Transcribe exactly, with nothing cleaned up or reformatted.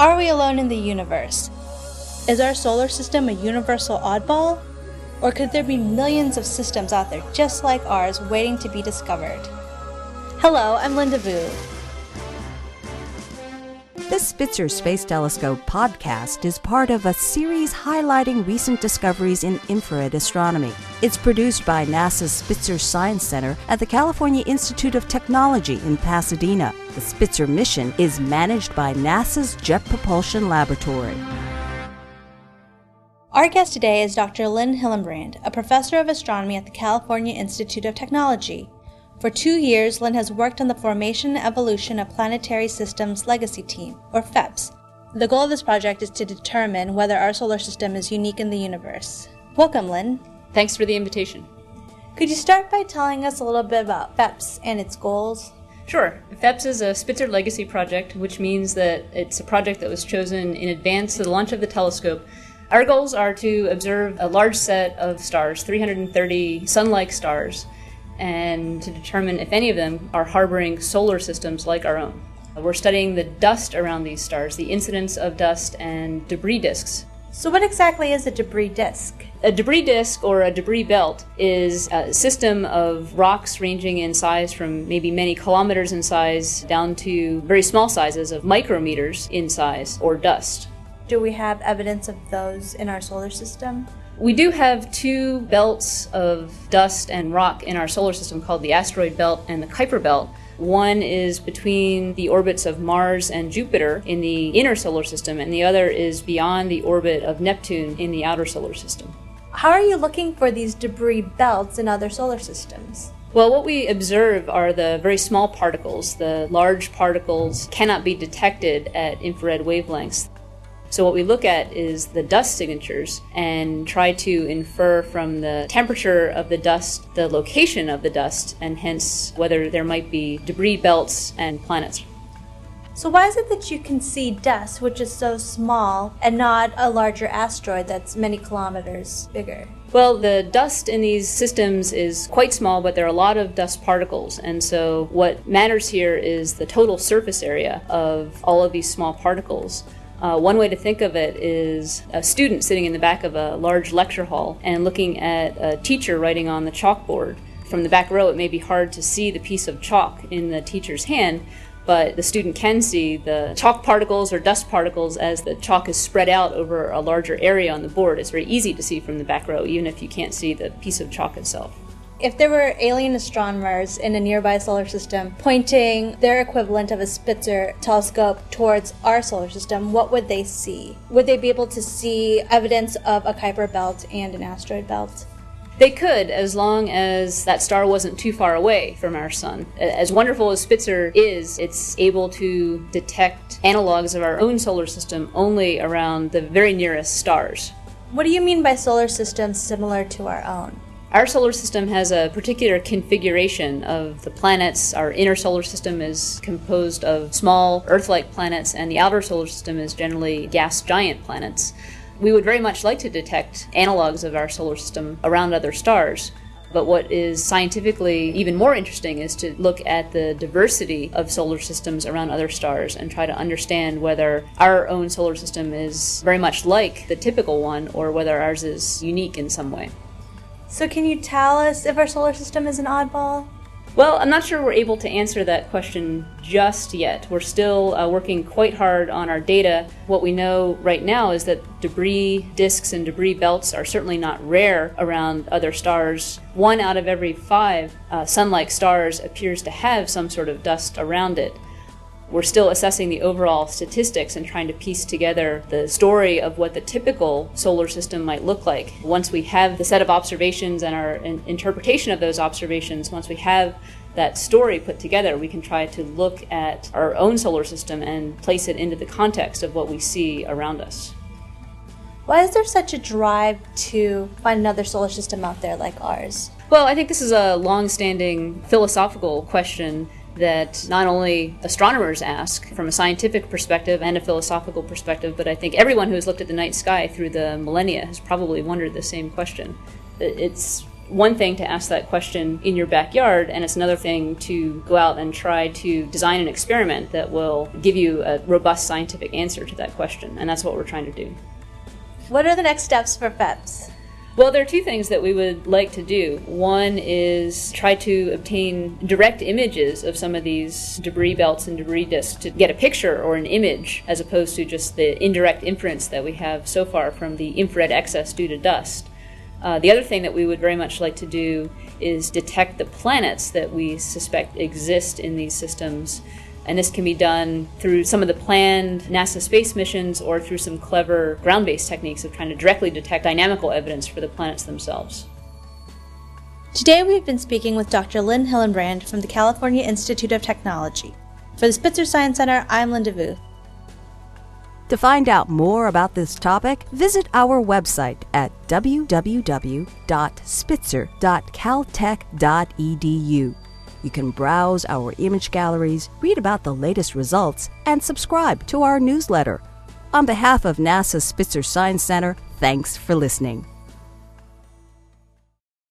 Are we alone in the universe? Is our solar system a universal oddball? Or could there be millions of systems out there just like ours waiting to be discovered? Hello, I'm Linda Vu. The Spitzer Space Telescope podcast is part of a series highlighting recent discoveries in infrared astronomy. It's produced by NASA's Spitzer Science Center at the California Institute of Technology in Pasadena. The Spitzer mission is managed by NASA's Jet Propulsion Laboratory. Our guest today is Doctor Lynn Hillenbrand, a professor of astronomy at the California Institute of Technology. For two years, Lynn has worked on the Formation and Evolution of Planetary Systems Legacy Team, or FEPS. The goal of this project is to determine whether our solar system is unique in the universe. Welcome, Lynn. Thanks for the invitation. Could you start by telling us a little bit about FEPS and its goals? Sure. FEPS is a Spitzer Legacy project, which means that it's a project that was chosen in advance of the launch of the telescope. Our goals are to observe a large set of stars, three hundred thirty sun-like stars, and to determine if any of them are harboring solar systems like our own. We're studying the dust around these stars, the incidence of dust and debris disks. So what exactly is a debris disk? A debris disk, or a debris belt, is a system of rocks ranging in size from maybe many kilometers in size down to very small sizes of micrometers in size, or dust. Do we have evidence of those in our solar system? We do have two belts of dust and rock in our solar system called the asteroid belt and the Kuiper belt. One is between the orbits of Mars and Jupiter in the inner solar system, and the other is beyond the orbit of Neptune in the outer solar system. How are you looking for these debris belts in other solar systems? Well, what we observe are the very small particles. The large particles cannot be detected at infrared wavelengths. So what we look at is the dust signatures and try to infer from the temperature of the dust the location of the dust, and hence whether there might be debris belts and planets. So why is it that you can see dust, which is so small, and not a larger asteroid that's many kilometers bigger? Well, the dust in these systems is quite small, but there are a lot of dust particles, and so what matters here is the total surface area of all of these small particles. Uh, one way to think of it is a student sitting in the back of a large lecture hall and looking at a teacher writing on the chalkboard. From the back row, it may be hard to see the piece of chalk in the teacher's hand, but the student can see the chalk particles or dust particles as the chalk is spread out over a larger area on the board. It's very easy to see from the back row, even if you can't see the piece of chalk itself. If there were alien astronomers in a nearby solar system pointing their equivalent of a Spitzer telescope towards our solar system, what would they see? Would they be able to see evidence of a Kuiper belt and an asteroid belt? They could, as long as that star wasn't too far away from our sun. As wonderful as Spitzer is, it's able to detect analogs of our own solar system only around the very nearest stars. What do you mean by solar systems similar to our own? Our solar system has a particular configuration of the planets. Our inner solar system is composed of small Earth-like planets, and the outer solar system is generally gas giant planets. We would very much like to detect analogs of our solar system around other stars, but what is scientifically even more interesting is to look at the diversity of solar systems around other stars and try to understand whether our own solar system is very much like the typical one or whether ours is unique in some way. So can you tell us if our solar system is an oddball? Well, I'm not sure we're able to answer that question just yet. We're still uh, working quite hard on our data. What we know right now is that debris disks and debris belts are certainly not rare around other stars. One out of every five uh, sun-like stars appears to have some sort of dust around it. We're still assessing the overall statistics and trying to piece together the story of what the typical solar system might look like. Once we have the set of observations and our in- interpretation of those observations, once we have that story put together, we can try to look at our own solar system and place it into the context of what we see around us. Why is there such a drive to find another solar system out there like ours? Well, I think this is a long-standing philosophical question that not only astronomers ask from a scientific perspective and a philosophical perspective, but I think everyone who has looked at the night sky through the millennia has probably wondered the same question. It's one thing to ask that question in your backyard, and it's another thing to go out and try to design an experiment that will give you a robust scientific answer to that question, and that's what we're trying to do. What are the next steps for PHEPS? Well, there are two things that we would like to do. One is try to obtain direct images of some of these debris belts and debris disks to get a picture or an image, as opposed to just the indirect inference that we have so far from the infrared excess due to dust. Uh, the other thing that we would very much like to do is detect the planets that we suspect exist in these systems. And this can be done through some of the planned NASA space missions or through some clever ground-based techniques of trying to directly detect dynamical evidence for the planets themselves. Today we've been speaking with Doctor Lynn Hillenbrand from the California Institute of Technology. For the Spitzer Science Center, I'm Linda Vuth. To find out more about this topic, visit our website at w w w dot spitzer dot caltech dot e d u. You can browse our image galleries, read about the latest results, and subscribe to our newsletter. On behalf of NASA's Spitzer Science Center, thanks for listening.